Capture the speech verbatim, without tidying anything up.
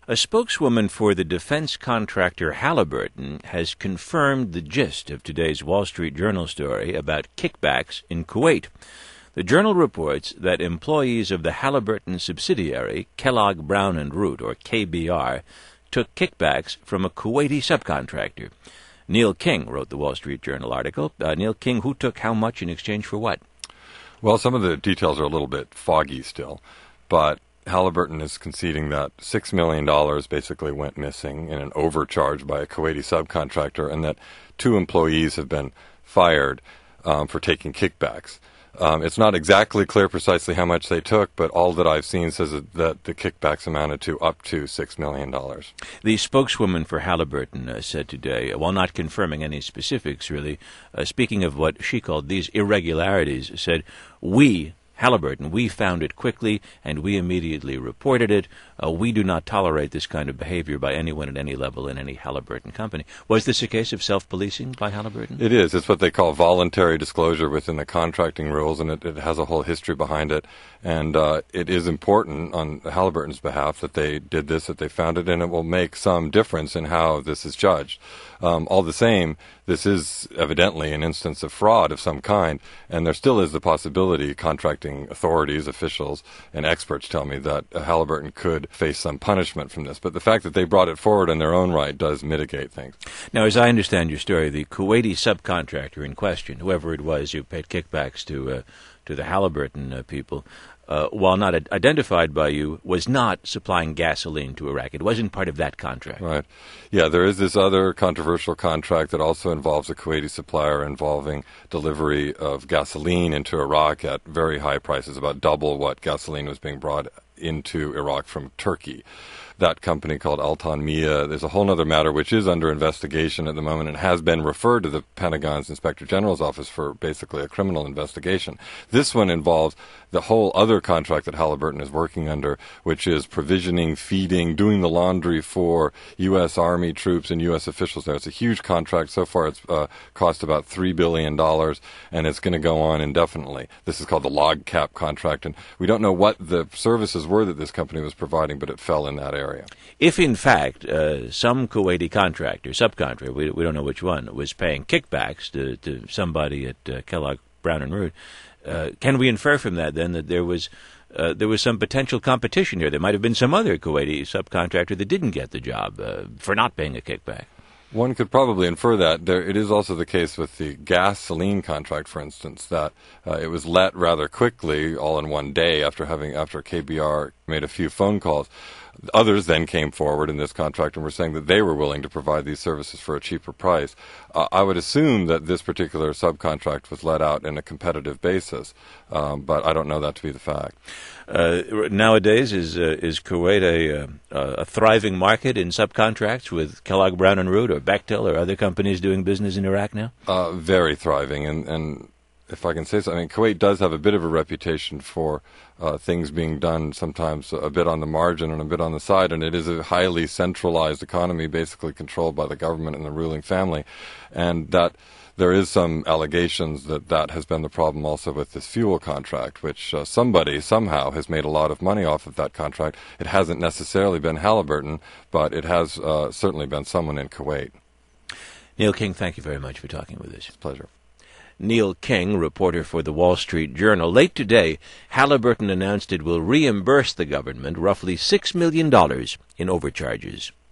A spokeswoman for the defense contractor Halliburton has confirmed the gist of today's Wall Street Journal story about kickbacks in Kuwait. The Journal reports that employees of the Halliburton subsidiary, Kellogg Brown and Root, or K B R, took kickbacks from a Kuwaiti subcontractor. Neil King wrote the Wall Street Journal article. Uh, Neil King, who took how much in exchange for what? Well, some of the details are a little bit foggy still, but Halliburton is conceding that six million dollars basically went missing in an overcharge by a Kuwaiti subcontractor, and that two employees have been fired um, for taking kickbacks. Um, it's not exactly clear precisely how much they took, but all that I've seen says that the kickbacks amounted to up to six million dollars. The spokeswoman for Halliburton uh, said today, while not confirming any specifics really, uh, speaking of what she called these irregularities, said, "We, Halliburton, we found it quickly and we immediately reported it. Uh, we do not tolerate this kind of behavior by anyone at any level in any Halliburton company." Was this a case of self-policing by Halliburton? It is. It's what they call voluntary disclosure within the contracting rules, and it, it has a whole history behind it. And uh, it is important on Halliburton's behalf that they did this, that they found it, and it will make some difference in how this is judged. Um, all the same, this is evidently an instance of fraud of some kind, and there still is the possibility, contracting authorities, officials, and experts tell me, that uh, Halliburton could face some punishment from this. But the fact that they brought it forward in their own right does mitigate things. Now, as I understand your story, the Kuwaiti subcontractor in question, whoever it was who paid kickbacks to uh, to the Halliburton uh, people, uh, while not ad- identified by you, was not supplying gasoline to Iraq. It wasn't part of that contract. Right. Yeah, there is this other controversial contract that also involves a Kuwaiti supplier involving delivery of gasoline into Iraq at very high prices, about double what gasoline was being brought into Iraq from Turkey. That company called Altan Mia, there's a whole other matter which is under investigation at the moment and has been referred to the Pentagon's Inspector General's office for basically a criminal investigation. This one involves the whole other contract that Halliburton is working under, which is provisioning, feeding, doing the laundry for U S. Army troops and U S officials there. It's a huge contract. So far it's uh, cost about three billion dollars, and it's going to go on indefinitely. This is called the Log Cap contract, and we don't know what the services were that this company was providing, but it fell in that area. Area. If, in fact, uh, some Kuwaiti contractor, subcontractor, we, we don't know which one, was paying kickbacks to, to somebody at uh, Kellogg Brown and Root, uh, can we infer from that, then, that there was uh, there was some potential competition here? There might have been some other Kuwaiti subcontractor that didn't get the job uh, for not paying a kickback. One could probably infer that. There, it is also the case with the gasoline contract, for instance, that uh, it was let rather quickly, all in one day, after having after K B R made a few phone calls. Others then came forward in this contract and were saying that they were willing to provide these services for a cheaper price. Uh, I would assume that this particular subcontract was let out in a competitive basis, um, but I don't know that to be the fact. Uh, nowadays, is uh, is Kuwait a, uh, a thriving market in subcontracts with Kellogg Brown and Root or Bechtel or other companies doing business in Iraq now? Uh, very thriving, and, and if I can say so, I mean, Kuwait does have a bit of a reputation for uh, things being done sometimes a bit on the margin and a bit on the side, and it is a highly centralized economy, basically controlled by the government and the ruling family, and that there is some allegations that that has been the problem also with this fuel contract, which uh, somebody somehow has made a lot of money off of that contract. It hasn't necessarily been Halliburton, but it has uh, certainly been someone in Kuwait. Neil King, thank you very much for talking with us. Pleasure. Neil King, reporter for the Wall Street Journal. Late today, Halliburton announced it will reimburse the government roughly six million dollars in overcharges.